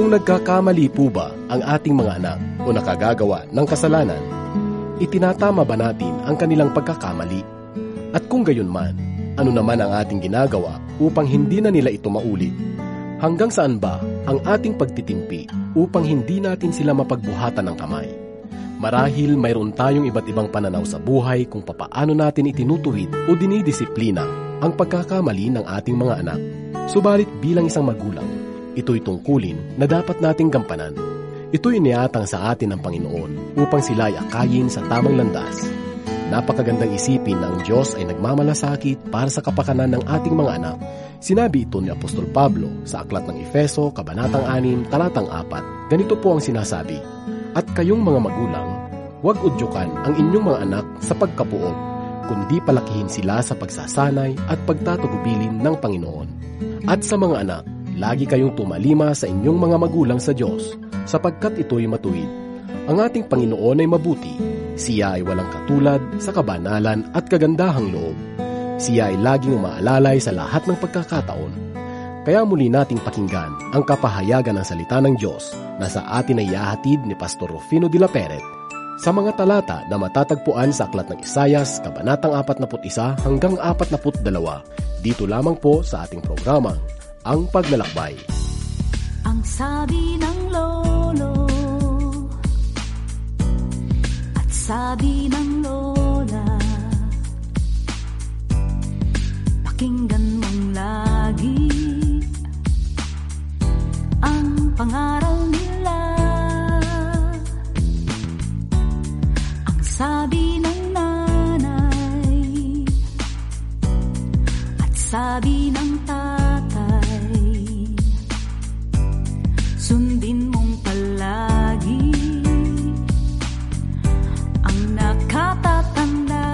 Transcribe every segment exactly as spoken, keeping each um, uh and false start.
Kung nagkakamali po ba ang ating mga anak o nakagagawa ng kasalanan, itinatama ba natin ang kanilang pagkakamali? At kung gayon man, ano naman ang ating ginagawa upang hindi na nila ito maulit? Hanggang saan ba ang ating pagtitimpi upang hindi natin sila mapagbuhatan ng kamay? Marahil mayroon tayong iba't ibang pananaw sa buhay kung papaano natin itinutuwid o dinidisiplina ang pagkakamali ng ating mga anak. Subalit bilang isang magulang, ito'y tungkulin na dapat nating gampanan. Ito'y iniatang sa atin ng Panginoon upang sila'y akayin sa tamang landas. Napakagandang isipin na ang Diyos ay nagmamalasakit para sa kapakanan ng ating mga anak. Sinabi ito ni Apostol Pablo sa Aklat ng Efeso, Kabanatang anim, Talatang apat. Ganito po ang sinasabi, "At kayong mga magulang, huwag udyukan ang inyong mga anak sa pagkapuot, kundi palakihin sila sa pagsasanay at pagtatagubilin ng Panginoon. At sa mga anak, lagi kayong tumalima sa inyong mga magulang sa Diyos, sapagkat ito'y matuwid. Ang ating Panginoon ay mabuti. Siya ay walang katulad sa kabanalan at kagandahang loob. Siya ay laging umaalalay sa lahat ng pagkakataon. Kaya muli nating pakinggan ang kapahayagan ng salita ng Diyos na sa atin ay ihahatid ni Pastor Rufino de la Peret sa mga talata na matatagpuan sa Aklat ng Isayas, Kabanatang apat na isa hanggang apat na dalawa. Dito lamang po sa ating programang Ang Paglalakbay. Ang sabi ng lolo at sabi ng lola, pakinggan mong lagi ang pangaral nila. Ang sabi ng nanay at sabi ng tatay, sundin mong palagi ang nakatatanda.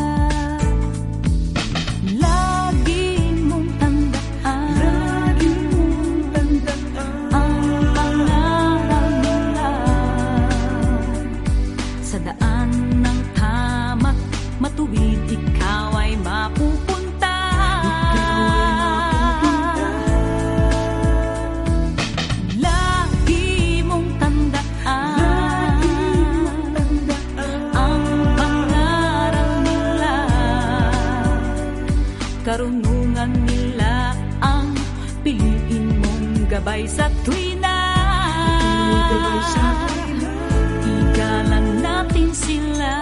Lagi mong tandaan, lagi mong tandaan ang pangaral nila. Sa daan ng tama't matuwid, ikaw ay mapupunta. Karunungan nila ang piliin mong gabay sa tuwina. Igalang natin sila.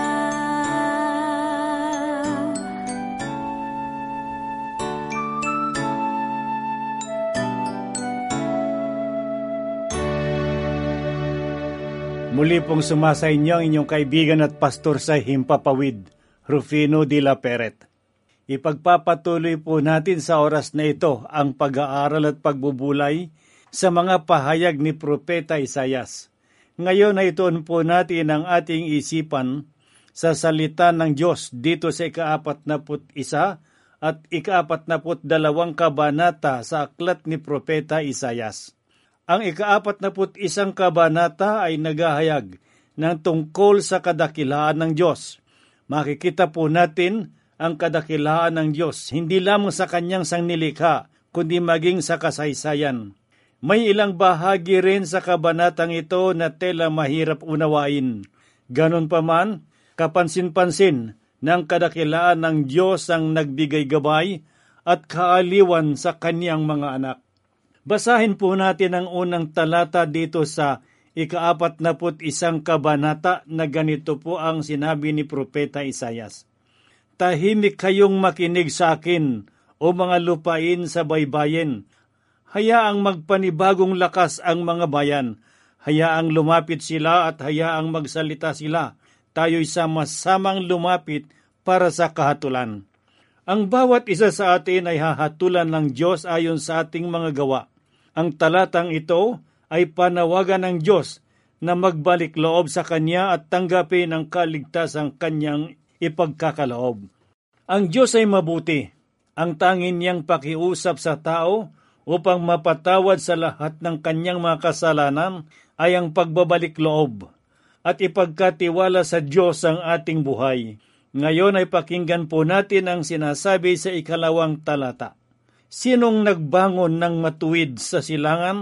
Muli pong sumasa inyo ang inyong kaibigan at pastor sa Himpapawid, Rufino de la Peret. Ipagpapatuloy po natin sa oras na ito ang pag-aaral at pagbubulay sa mga pahayag ni Propeta Isayas. Ngayon ay ituon po natin ang ating isipan sa salita ng Diyos dito sa ikaapat na put isa at ikaapat na put dalawang kabanata sa aklat ni Propeta Isayas. Ang ikaapat na put isang kabanata ay naghahayag ng tungkol sa kadakilaan ng Diyos. Makikita po natin ang kadakilaan ng Diyos, hindi lamang sa kanyang sangnilikha, kundi maging sa kasaysayan. May ilang bahagi rin sa kabanatang ito na tela mahirap unawain. Ganon pa man, kapansin-pansin ng kadakilaan ng Diyos ang nagbigay gabay at kaaliwan sa kanyang mga anak. Basahin po natin ang unang talata dito sa ikaapat na put isang kabanata na ganito po ang sinabi ni Propeta Isayas. Tahimik kayong makinig sa akin, o mga lupain sa baybayin. Hayaang magpanibagong lakas ang mga bayan. Hayaang lumapit sila at hayaang magsalita sila. Tayo'y sama-samang lumapit para sa kahatulan. Ang bawat isa sa atin ay hahatulan ng Diyos ayon sa ating mga gawa. Ang talatang ito ay panawagan ng Diyos na magbalik loob sa Kanya at tanggapin ang kaligtasang Kanyang ipagkakaloob. Ang Diyos ay mabuti. Ang tanging niyang pakiusap sa tao upang mapatawad sa lahat ng kanyang mga kasalanan ay ang pagbabalik loob at ipagkatiwala sa Diyos ang ating buhay. Ngayon ay pakinggan po natin ang sinasabi sa ikalawang talata. Sinong nagbangon ng matuwid sa silangan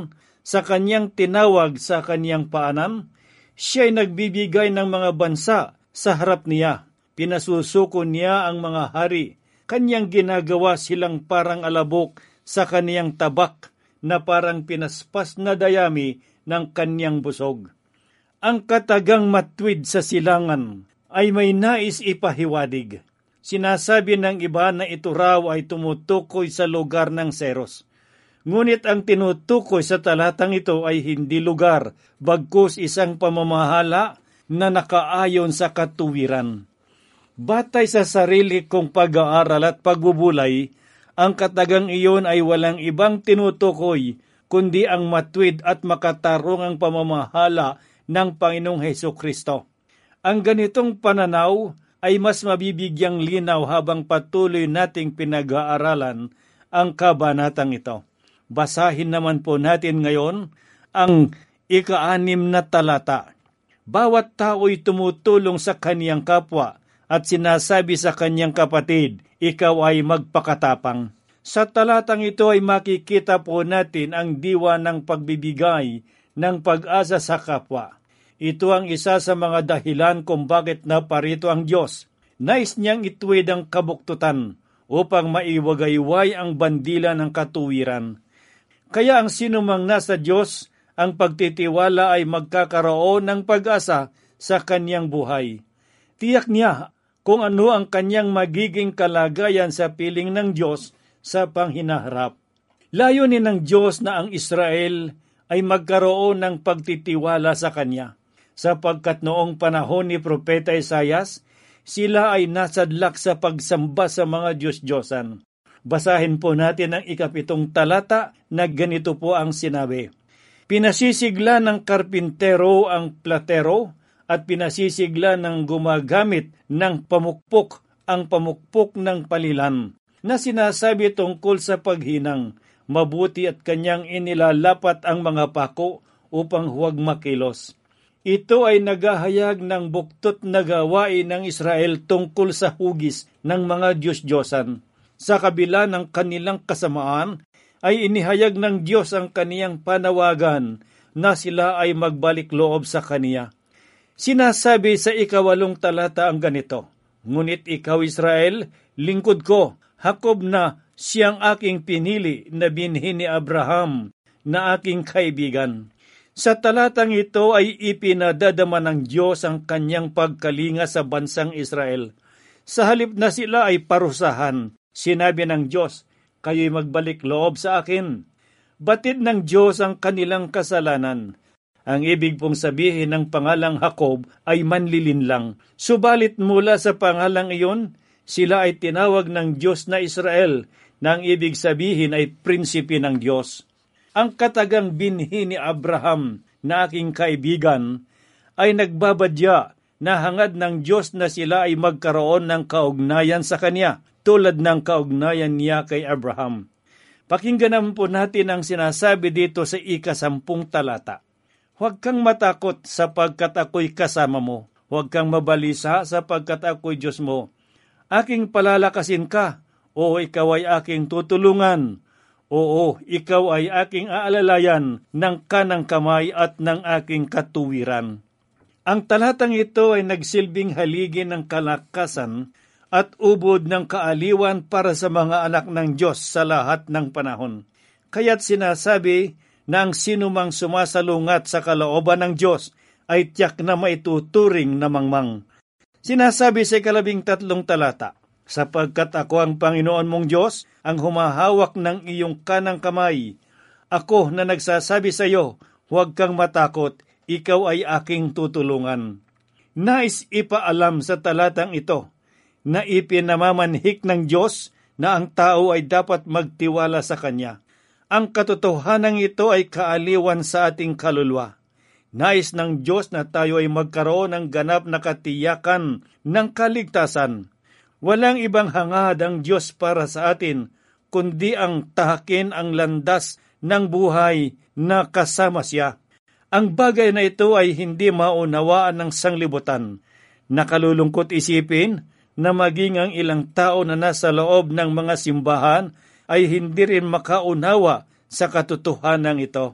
sa kanyang tinawag sa kanyang paanan. Siya'y nagbibigay ng mga bansa sa harap niya. Pinasusuko niya ang mga hari. Kanyang ginagawa silang parang alabok sa kaniyang tabak na parang pinaspas na dayami ng kanyang busog. Ang katagang matwid sa silangan ay may nais ipahiwadig. Sinasabi ng iba na ito raw ay tumutukoy sa lugar ng Seros. Ngunit ang tinutukoy sa talatang ito ay hindi lugar, bagkus isang pamamahala na nakaayon sa katuwiran. Batay sa sarili kong pag-aaral at pagbubulay, ang katagang iyon ay walang ibang tinutukoy kundi ang matwid at makatarungang pamamahala ng Panginoong Hesukristo. Ang ganitong pananaw ay mas mabibigyang linaw habang patuloy nating pinag-aaralan ang kabanatang ito. Basahin naman po natin ngayon ang ika-anim na talata. Bawat tao'y tumutulong sa kaniyang kapwa at sinasabi sa kanyang kapatid, ikaw ay magpakatapang. Sa talatang ito ay makikita po natin ang diwa ng pagbibigay ng pag-asa sa kapwa. Ito ang isa sa mga dahilan kung bakit naparito ang Diyos. Nais niyang ituwid ang kabuktutan upang maiwagayway ang bandila ng katuwiran. Kaya ang sinumang nasa Diyos, ang pagtitiwala ay magkakaroon ng pag-asa sa kanyang buhay. Tiyak niya kung ano ang kanyang magiging kalagayan sa piling ng Diyos sa panghinaharap. Layunin ng Diyos na ang Israel ay magkaroon ng pagtitiwala sa Kanya, sapagkat noong panahon ni Propeta Isaias, sila ay nasadlak sa pagsamba sa mga Diyos-Diyosan. Basahin po natin ang ikapitong talata na ganito po ang sinabi. Pinasisigla ng karpintero ang platero at pinasisigla ng gumagamit ng pamukpok ang pamukpok ng palilan na sinasabi tungkol sa paghinang. Mabuti at kanyang inilalapat ang mga pako upang huwag makilos. Ito ay naghahayag ng buktot na gawain ng Israel tungkol sa hugis ng mga Diyos-Diyosan. Sa kabila ng kanilang kasamaan, ay inihayag ng Diyos ang kaniyang panawagan na sila ay magbalik loob sa Kaniya. Sinasabi sa ikawalong talata ang ganito, ngunit ikaw Israel, lingkod ko, Hakob na siyang aking pinili na binhi ni Abraham na aking kaibigan. Sa talatang ito ay ipinadadama ng Diyos ang kanyang pagkalinga sa bansang Israel. Sa halip na sila ay parusahan, sinabi ng Diyos, kayo'y magbalik loob sa akin. Batid ng Diyos ang kanilang kasalanan. Ang ibig pong sabihin ng pangalang Hakob ay manlilinlang. Subalit mula sa pangalang iyon, sila ay tinawag ng Diyos na Israel, na ang ibig sabihin ay prinsipe ng Diyos. Ang katagang binhi ni Abraham na aking kaibigan ay nagbabadya na hangad ng Diyos na sila ay magkaroon ng kaugnayan sa Kanya, tulad ng kaugnayan niya kay Abraham. Pakinggan naman po natin ang sinasabi dito sa ikasampung talata. Huwag kang matakot sapagkat ako'y kasama mo. Huwag kang mabalisa sapagkat ako'y Diyos mo. Aking palalakasin ka, o ikaw ay aking tutulungan. Oo, ikaw ay aking aalalayan ng kanang kamay at ng aking katuwiran. Ang talatang ito ay nagsilbing haligi ng kalakasan at ubod ng kaaliwan para sa mga anak ng Diyos sa lahat ng panahon. Kaya't sinasabi na ang sinumang sumasalungat sa kalooban ng Diyos ay tiyak na maituturing na mangmang. Sinasabi sa ikalabing tatlong talata, sapagkat ako ang Panginoon mong Diyos, ang humahawak ng iyong kanang kamay. Ako na nagsasabi sa iyo, huwag kang matakot, ikaw ay aking tutulungan. Nais ipaalam sa talatang ito, na ipinamamanhik ng Diyos na ang tao ay dapat magtiwala sa Kanya. Ang katotohanan ito ay kaaliwan sa ating kaluluwa. Nais ng Diyos na tayo ay magkaroon ng ganap na katiyakan ng kaligtasan. Walang ibang hangad ang Diyos para sa atin, kundi ang tahakin ang landas ng buhay na kasama siya. Ang bagay na ito ay hindi maunawaan ng sanglibutan. Nakalulungkot isipin na maging ang ilang tao na nasa loob ng mga simbahan ay hindi rin makaunawa sa katotohanan ito.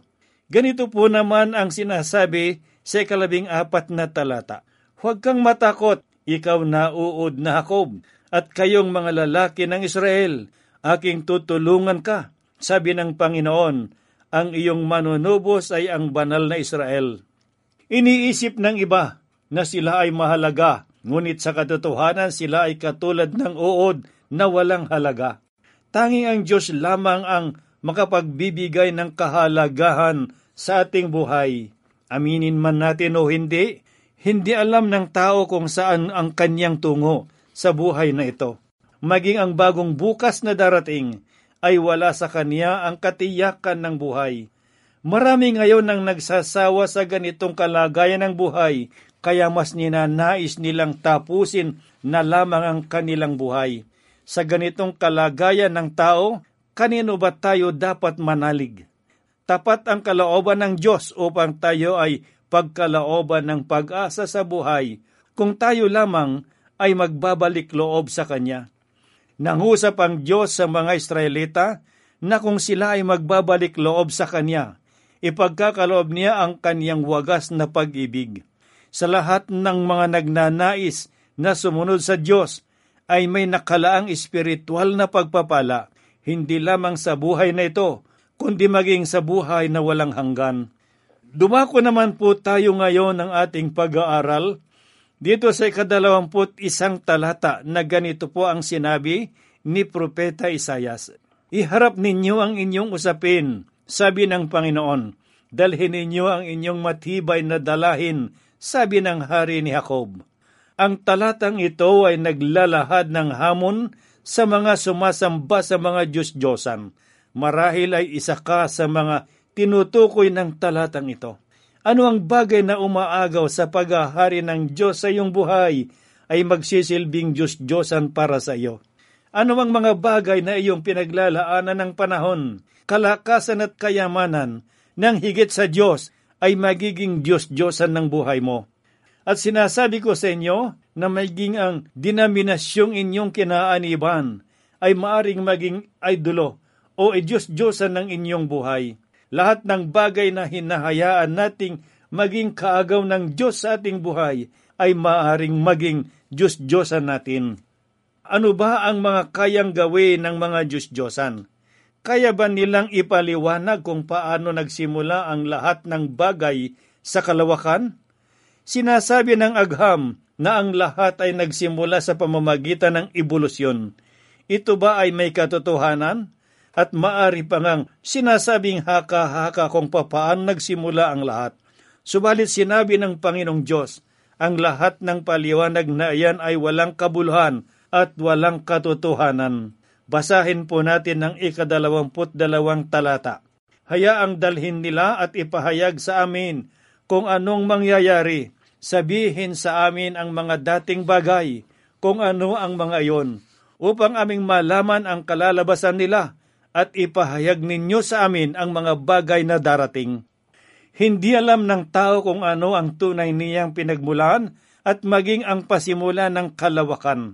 Ganito po naman ang sinasabi sa ikalabing apat na talata. Huwag kang matakot, ikaw na uod na Jacob, at kayong mga lalaki ng Israel, aking tutulungan ka. Sabi ng Panginoon, ang iyong manunubos ay ang banal na Israel. Iniisip ng iba na sila ay mahalaga, ngunit sa katotohanan sila ay katulad ng uod na walang halaga. Tanging ang Diyos lamang ang makapagbibigay ng kahalagahan sa ating buhay. Aminin man natin o hindi, hindi alam ng tao kung saan ang kanyang tungo sa buhay na ito. Maging ang bagong bukas na darating ay wala sa kanya ang katiyakan ng buhay. Marami ngayon nang nagsasawa sa ganitong kalagayan ng buhay, kaya mas ninanais nilang tapusin na lamang ang kanilang buhay. Sa ganitong kalagayan ng tao, kanino ba tayo dapat manalig? Tapat ang kalooban ng Diyos upang tayo ay pagkalooban ng pag-asa sa buhay kung tayo lamang ay magbabalik loob sa Kanya. Nangusap ang Diyos sa mga Israelita na kung sila ay magbabalik loob sa Kanya, ipagkakaloob niya ang Kanyang wagas na pag-ibig. Sa lahat ng mga nagnanais na sumunod sa Diyos ay may nakalaang espiritual na pagpapala, hindi lamang sa buhay na ito, kundi maging sa buhay na walang hanggan. Dumako naman po tayo ngayon ng ating pag-aaral dito sa ikadalawamput isang talata na ganito po ang sinabi ni Propeta Isayas. Iharap ninyo ang inyong usapin, sabi ng Panginoon. Dalhin ninyo ang inyong matibay na dalahin, sabi ng hari ni Jacob. Ang talatang ito ay naglalahad ng hamon sa mga sumasamba sa mga Diyos-Diyosan. Marahil ay isa ka sa mga tinutukoy ng talatang ito. Ano ang bagay na umaagaw sa paghahari ng Diyos sa iyong buhay ay magsisilbing Diyos-Diyosan para sa iyo? Ano ang mga bagay na iyong pinaglalaanan ng panahon, kalakasan at kayamanan ng higit sa Diyos ay magiging Diyos-Diyosan ng buhay mo? At sinasabi ko sa inyo na maging ang denominasyong inyong kinaaniban ay maaring maging idolo o Diyos-Diyosan ng inyong buhay. Lahat ng bagay na hinahayaan nating maging kaagaw ng Diyos sa ating buhay ay maaring maging Diyos-Diyosan natin. Ano ba ang mga kayang gawin ng mga Diyos-Diyosan? Kaya ba nilang ipaliwanag kung paano nagsimula ang lahat ng bagay sa kalawakan? Sinasabi ng agham na ang lahat ay nagsimula sa pamamagitan ng ebolusyon. Ito ba ay may katotohanan? At maari pa ngang sinasabing haka-haka kung papaano nagsimula ang lahat. Subalit sinabi ng Panginoong Diyos, ang lahat ng paliwanag na iyan ay walang kabuluhan at walang katotohanan. Basahin po natin ang ikadalawamput dalawang talata. Hayaang dalhin nila at ipahayag sa amin kung anong mangyayari. Sabihin sa amin ang mga dating bagay, kung ano ang mga iyon, upang aming malaman ang kalalabasan nila at ipahayag ninyo sa amin ang mga bagay na darating. Hindi alam ng tao kung ano ang tunay niyang pinagmulan at maging ang pasimula ng kalawakan.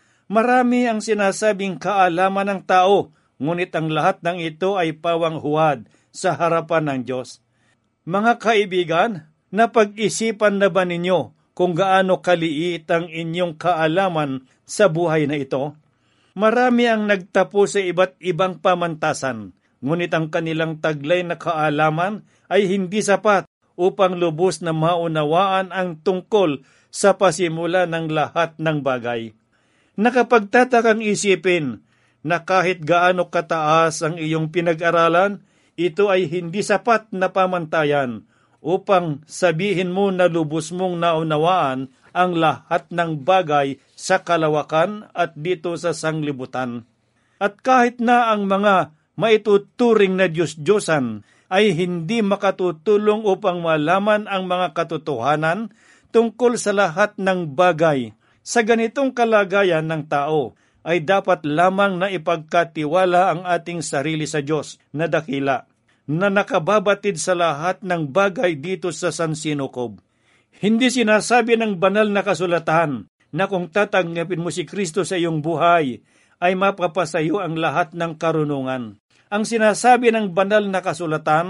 Marami ang sinasabing kaalaman ng tao, ngunit ang lahat ng ito ay pawang huwad sa harapan ng Diyos. Mga kaibigan, napag-isipan na ba ninyo kung gaano kaliit ang inyong kaalaman sa buhay na ito? Marami ang nagtapo sa iba't ibang pamantasan, ngunit ang kanilang taglay na kaalaman ay hindi sapat upang lubos na maunawaan ang tungkol sa pasimula ng lahat ng bagay. Nakapagtatakang isipin na kahit gaano kataas ang iyong pinag-aralan, ito ay hindi sapat na pamantayan upang sabihin mo na lubos mong naunawaan ang lahat ng bagay sa kalawakan at dito sa sanglibutan. At kahit na ang mga maituturing na Diyos-Diyosan ay hindi makatutulong upang malaman ang mga katotohanan tungkol sa lahat ng bagay, sa ganitong kalagayan ng tao ay dapat lamang na ipagkatiwala ang ating sarili sa Diyos na dakila, na nakababatid sa lahat ng bagay dito sa sansinukob. Hindi sinasabi ng banal na kasulatan na kung tatanggapin mo si Kristo sa iyong buhay, ay mapapasayo ang lahat ng karunungan. Ang sinasabi ng banal na kasulatan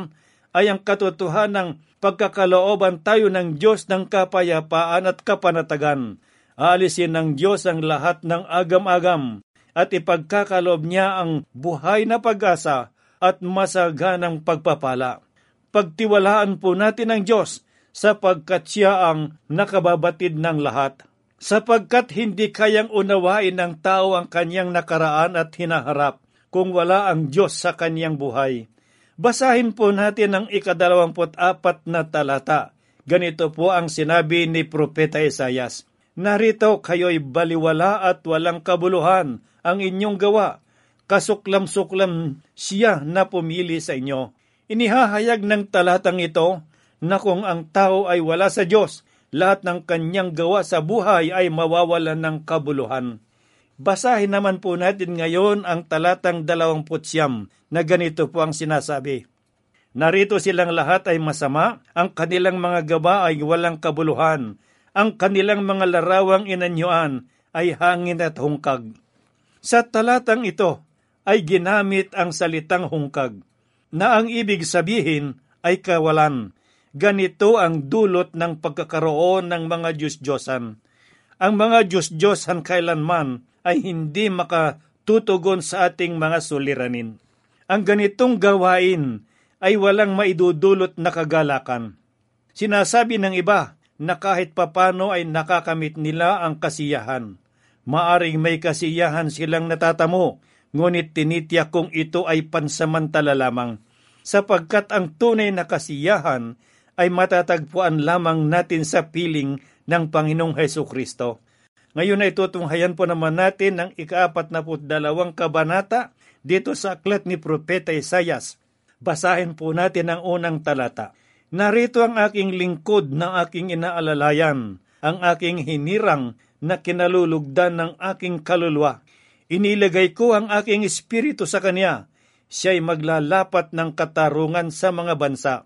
ay ang katotohanang pagkakalooban tayo ng Diyos ng kapayapaan at kapanatagan. Aalisin ng Diyos ang lahat ng agam-agam at ipagkakaloob niya ang buhay na pag-asa at masaganang pagpapala. Pagtiwalaan po natin ang Diyos sapagkat siya ang nakababatid ng lahat. Sapagkat hindi kayang unawain ng tao ang kanyang nakaraan at hinaharap kung wala ang Diyos sa kanyang buhay. Basahin po natin ang ikadalawamput apat na talata. Ganito po ang sinabi ni Propeta Isaias, "Narito kayo'y baliwala at walang kabuluhan ang inyong gawa. Kasuklam-suklam siya na pumili sa inyo." Inihahayag ng talatang ito na kung ang tao ay wala sa Diyos, lahat ng kanyang gawa sa buhay ay mawawalan ng kabuluhan. Basahin naman po natin ngayon ang talatang dalawamput siyam na ganito po ang sinasabi. "Narito silang lahat ay masama, ang kanilang mga gawa ay walang kabuluhan, ang kanilang mga larawang inanyuan ay hangin at hungkag." Sa talatang ito ay ginamit ang salitang hungkag, na ang ibig sabihin ay kawalan. Ganito ang dulot ng pagkakaroon ng mga Diyos-Diyosan. Ang mga Diyos-Diyosan kailanman ay hindi makatutugon sa ating mga suliranin. Ang ganitong gawain ay walang maidudulot na kagalakan. Sinasabi ng iba na kahit papano ay nakakamit nila ang kasiyahan. Maaring may kasiyahan silang natatamo, ngunit tinitiyak kung ito ay pansamantala lamang, sapagkat ang tunay na kasiyahan ay matatagpuan lamang natin sa piling ng Panginoong Hesukristo. Ngayon ay tutunghayan po naman natin ang ika-apat na dalawang kabanata dito sa aklat ni Propeta Isaias. Basahin po natin ang unang talata. "Narito ang aking lingkod na aking inaalalayan, ang aking hinirang na kinalulugdan ng aking kaluluwa. Inilagay ko ang aking espiritu sa kanya, siya'y maglalapat ng katarungan sa mga bansa."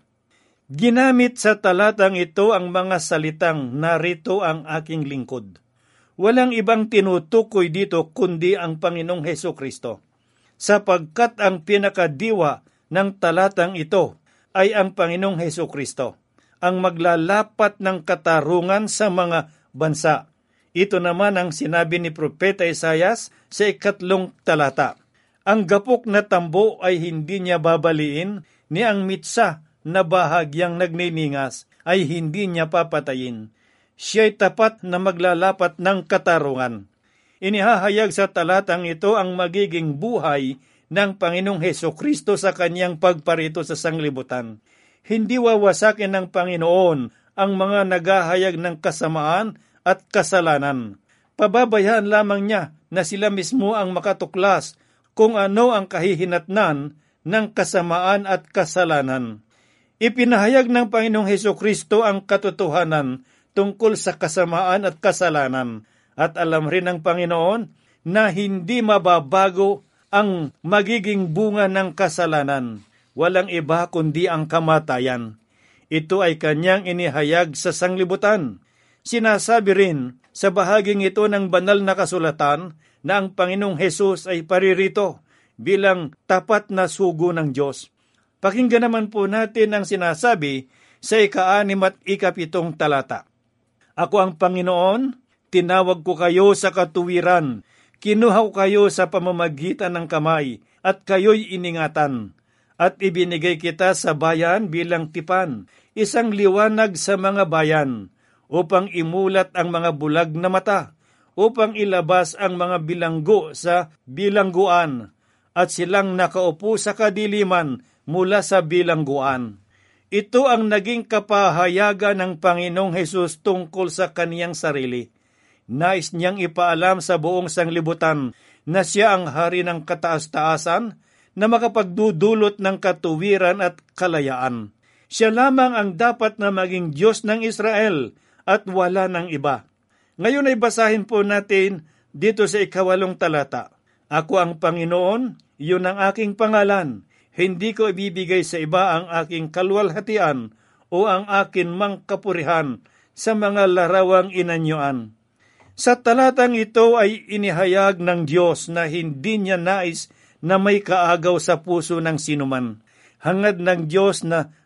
Ginamit sa talatang ito ang mga salitang, "Narito ang aking lingkod." Walang ibang tinutukoy dito kundi ang Panginoong Hesukristo, sapagkat ang pinakadiwa ng talatang ito ay ang Panginoong Hesukristo, ang maglalapat ng katarungan sa mga bansa. Ito naman ang sinabi ni Propeta Isaias sa ikatlong talata. "Ang gapok na tambo ay hindi niya babaliin, ni ang mitsa na bahagyang nagniningas ay hindi niya papatayin. Siya'y tapat na maglalapat ng katarungan." Inihahayag sa talatang ito ang magiging buhay ng Panginoong Hesukristo sa kanyang pagparito sa sanglibutan. Hindi wawasakin ng Panginoon ang mga naghahayag ng kasamaan at kasalanan. Pababayaan lamang niya na sila mismo ang makatuklas kung ano ang kahihinatnan ng kasamaan at kasalanan. Ipinahayag ng Panginoong Hesukristo ang katotohanan tungkol sa kasamaan at kasalanan, at alam rin ng Panginoon na hindi mababago ang magiging bunga ng kasalanan. Walang iba kundi ang kamatayan. Ito ay kanyang inihayag sa sanglibutan. Sinasabi rin sa bahaging ito ng banal na kasulatan na ang Panginoong Hesus ay paririto bilang tapat na sugo ng Diyos. Pakinggan naman po natin ang sinasabi sa ika-anim at ikapitong talata. "Ako ang Panginoon, tinawag ko kayo sa katuwiran, kinuha ko kayo sa pamamagitan ng kamay, at kayo'y iningatan. At ibinigay kita sa bayan bilang tipan, isang liwanag sa mga bayan, upang imulat ang mga bulag na mata, upang ilabas ang mga bilanggo sa bilangguan, at silang nakaupo sa kadiliman mula sa bilangguan." Ito ang naging kapahayagan ng Panginoong Hesus tungkol sa kaniyang sarili. Nais niyang ipaalam sa buong sanglibutan na siya ang hari ng kataas-taasan na makapagdudulot ng katuwiran at kalayaan. Siya lamang ang dapat na maging Diyos ng Israel at wala ng iba. Ngayon ay basahin po natin dito sa ikawalong talata. "Ako ang Panginoon, iyon ang aking pangalan. Hindi ko ibibigay sa iba ang aking kalwalhatian o ang akin mang kapurihan sa mga larawang inanyuan." Sa talatang ito ay inihayag ng Diyos na hindi niya nais na may kaagaw sa puso ng sinuman. Hangad ng Diyos na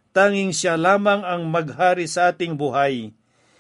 tanging siya lamang ang maghari sa ating buhay.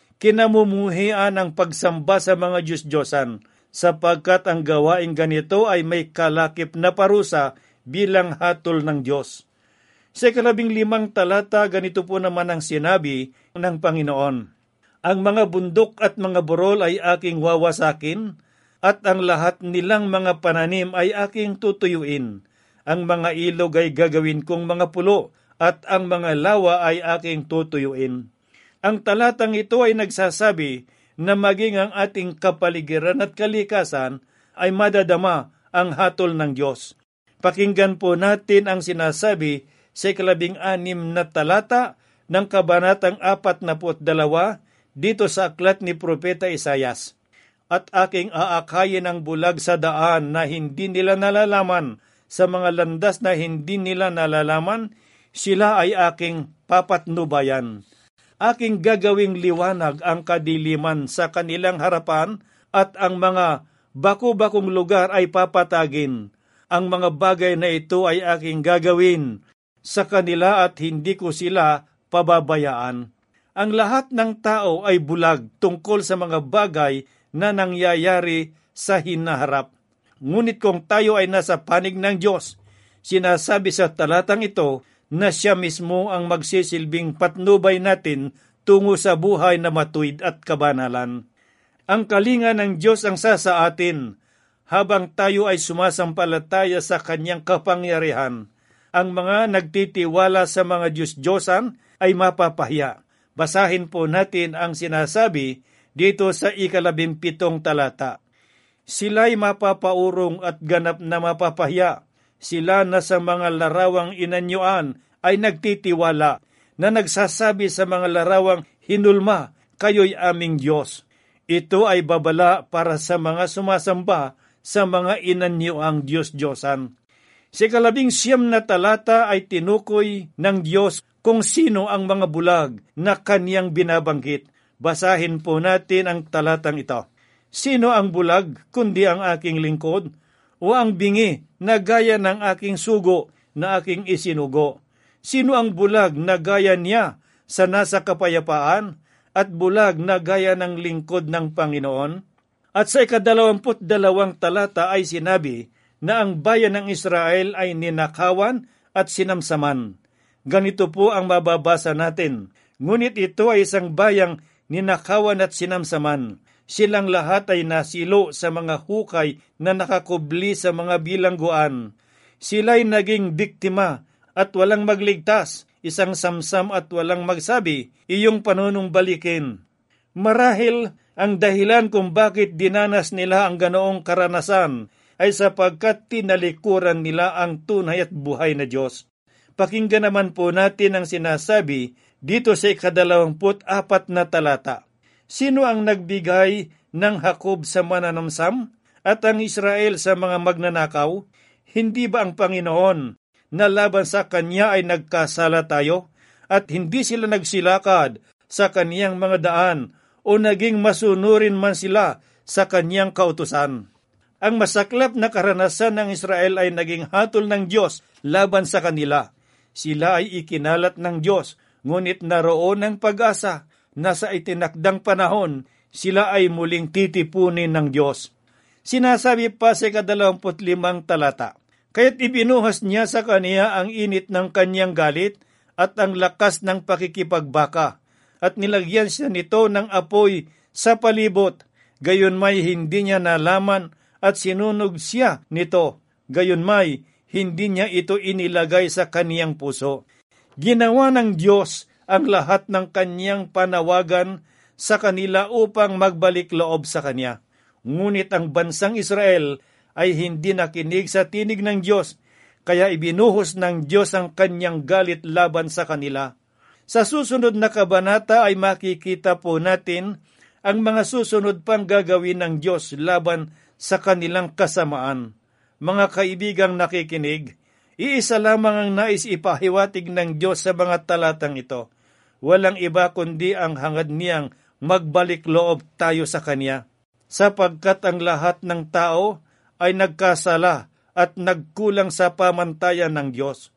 Kinamumuhian ang pagsamba sa mga Diyos-Diyosan, sapagkat ang gawaing ganito ay may kalakip na parusa bilang hatol ng Diyos. Sa ikalabing limang talata, ganito po naman ang sinabi ng Panginoon. Ang mga bundok at mga burol ay aking wawasakin, at ang lahat nilang mga pananim ay aking tutuyuin. Ang mga ilog ay gagawin kong mga pulo, at ang mga lawa ay aking tutuyuin. Ang talatang ito ay nagsasabi na maging ang ating kapaligiran at kalikasan ay madadama ang hatol ng Diyos. Pakinggan po natin ang sinasabi sa ikalabing anim na talata ng kabanatang apat na put dalawa dito sa aklat ni Propeta Isayas. At aking aakayin ang bulag sa daan na hindi nila nalalaman, sa mga landas na hindi nila nalalaman, sila ay aking papatnubayan. Aking gagawing liwanag ang kadiliman sa kanilang harapan, at ang mga baku-bakong lugar ay papatagin. Ang mga bagay na ito ay aking gagawin sa kanila at hindi ko sila pababayaan. Ang lahat ng tao ay bulag tungkol sa mga bagay na nangyayari sa hinaharap. Ngunit kung tayo ay nasa panig ng Diyos, sinasabi sa talatang ito na siya mismo ang magsisilbing patnubay natin tungo sa buhay na matuwid at kabanalan. Ang kalinga ng Diyos ang sasa atin habang tayo ay sumasampalataya sa kanyang kapangyarihan. Ang mga nagtitiwala sa mga Diyos-Diyosan ay mapapahiya. Basahin po natin ang sinasabi dito sa ikalabimpitong talata. Sila'y mapapaurong at ganap na mapapahiya. Sila na sa mga larawang inanyuan ay nagtitiwala, na nagsasabi sa mga larawang hinulma, kayo'y aming Diyos. Ito ay babala para sa mga sumasamba sa mga inanyuang Diyos-Diyosan. Sa ikalabing siyam na talata ay tinukoy ng Diyos kung sino ang mga bulag na kaniyang binabanggit. Basahin po natin ang talatang ito. Sino ang bulag kundi ang aking lingkod, o ang bingi na gaya ng aking sugo na aking isinugo? Sino ang bulag na gaya niya sa nasa kapayapaan, at bulag na gaya ng lingkod ng Panginoon? At sa ikadalawamput dalawang talata ay sinabi na ang bayan ng Israel ay ninakawan at sinamsaman. Ganito po ang mababasa natin. Ngunit ito ay isang bayang ninakawan at sinamsaman. Silang lahat ay nasilo sa mga hukay na nakakubli sa mga bilangguan. Sila'y naging biktima at walang magligtas, isang samsam at walang magsabi, iyong panunumbalikin. Marahil ang dahilan kung bakit dinanas nila ang ganoong karanasan ay sapagkat tinalikuran nila ang tunay at buhay na Diyos. Pakinggan naman po natin ang sinasabi dito sa ikadalawamput apat na talata. Sino ang nagbigay ng Hakob sa mananamsam at ang Israel sa mga magnanakaw? Hindi ba ang Panginoon na laban sa kanya ay nagkasala tayo, at hindi sila nagsilakad sa kaniyang mga daan o naging masunurin man sila sa kaniyang kautusan? Ang masaklap na karanasan ng Israel ay naging hatol ng Diyos laban sa kanila. Sila ay ikinalat ng Diyos, ngunit naroon ang pag-asa na sa itinakdang panahon, sila ay muling titipunin ng Diyos. Sinasabi pa sa ikadalawamput limang talata, kaya't ibinuhas niya sa kaniya ang init ng kanyang galit at ang lakas ng pakikipagbaka, at nilagyan siya nito ng apoy sa palibot, gayon may hindi niya nalaman, at sinunog siya nito, gayon may hindi niya ito inilagay sa kaniyang puso. Ginawa ng Diyos ang lahat ng kaniyang panawagan sa kanila upang magbalik loob sa kanya. Ngunit ang bansang Israel ay hindi nakinig sa tinig ng Diyos, kaya ibinuhos ng Diyos ang kanyang galit laban sa kanila. Sa susunod na kabanata ay makikita po natin ang mga susunod pang gagawin ng Diyos laban sa kanilang kasamaan. Mga kaibigang nakikinig, iisa lamang ang nais ipahiwatig ng Diyos sa mga talatang ito. Walang iba kundi ang hangad niyang magbalik loob tayo sa Kanya, sapagkat ang lahat ng tao ay nagkasala at nagkulang sa pamantayan ng Diyos.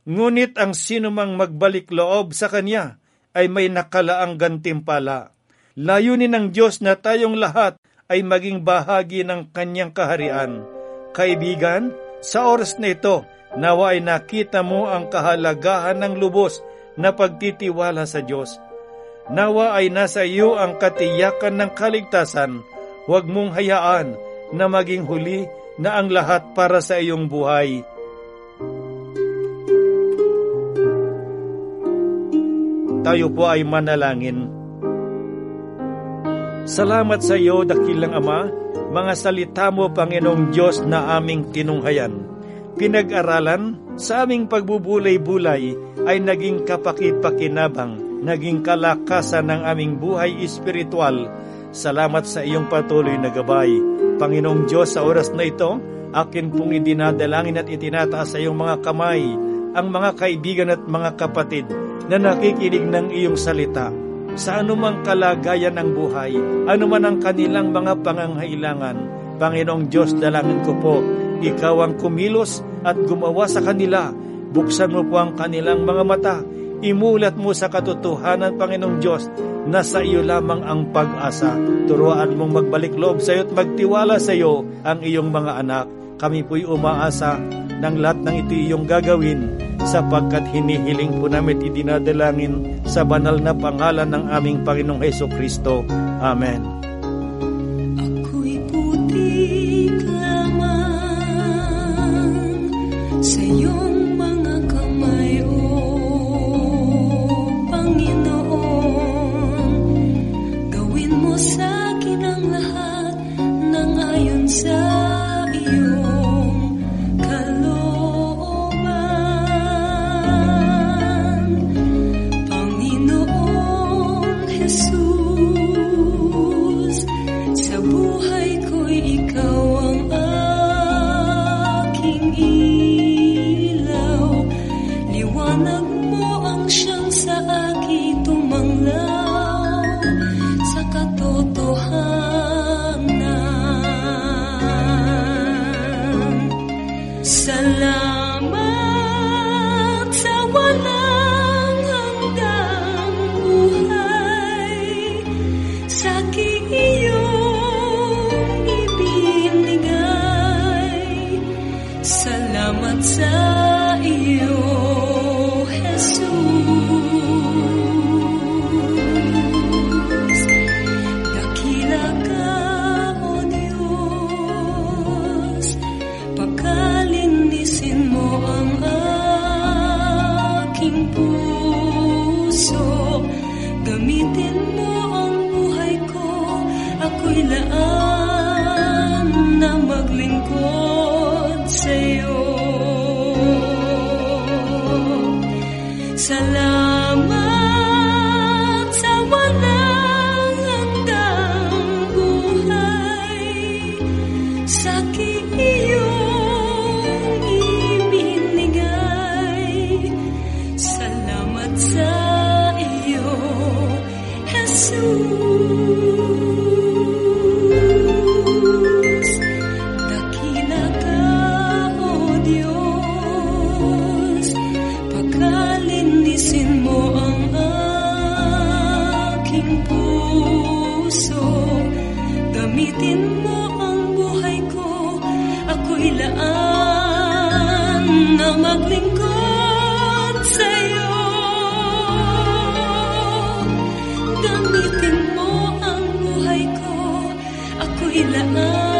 Ngunit ang sinumang magbalik loob sa Kanya ay may nakalaang gantimpala. Layunin ng Diyos na tayong lahat ay maging bahagi ng Kanyang kaharian. Kaibigan, sa oras na ito, nawa ay nakita mo ang kahalagahan ng lubos na pagtitiwala sa Diyos. Nawa ay nasa iyo ang katiyakan ng kaligtasan. Huwag mong hayaan na maging huli na ang lahat para sa iyong buhay. Tayo po ay manalangin. Salamat sa iyo, dakilang Ama, mga salita mo, Panginoong Diyos, na aming tinunghayan. Pinag-aralan, sa aming pagbubulay-bulay ay naging kapakit-pakinabang, naging kalakasan ng aming buhay espiritual. Salamat sa iyong patuloy na gabay. Panginoong Diyos, sa oras na ito, akin pong idinadalangin at itinataas sa iyong mga kamay ang mga kaibigan at mga kapatid na nakikinig ng iyong salita. Sa anumang kalagayan ng buhay, anuman ang kanilang mga pangangailangan, Panginoong Diyos, dalangin ko po, Ikaw ang kumilos at gumawa sa kanila. Buksan mo po ang kanilang mga mata. Imulat mo sa katotohanan, Panginoong Diyos, na sa iyo lamang ang pag-asa. Turuan mong magbalik loob sa iyo at magtiwala sa iyo ang iyong mga anak. Kami po'y umaasa ng lahat ng ito iyong gagawin, sapagkat hinihiling po namin idinadalangin sa banal na pangalan ng aming Panginoong Hesukristo. Amen. Ako'y putik lamang sa iyong mga kamay, O Panginoon. Gawin mo sa akin ang lahat ng ayon sa iyong kalooban. Panginoong Jesus, sa buhay ko'y ikaw ang aking ilaw. Liwanag mo ang siyang sa akin tumanglaw sa katotohanan. Salamat sa walang hanggang buhay, sa aking iyong ibinigay. Salamat sa iyo, Jesus. Dakila ka, O Diyos, pakalinisin mo ang aking puso. Gamitin mo ang buhay ko, ako'y laan na maglingkod sa iyo. Salamat sa walang hanggang buhay, sa aking iyong ibinigay. Salamat sa iyo, Jesus. Dakila ka, O Diyos, pakalinisin mo ang aking puso. Gamitin mo ang buhay ko, ako'y laan na maglingkod sa iyo. Gamitin mo ang buhay ko, ako'y laan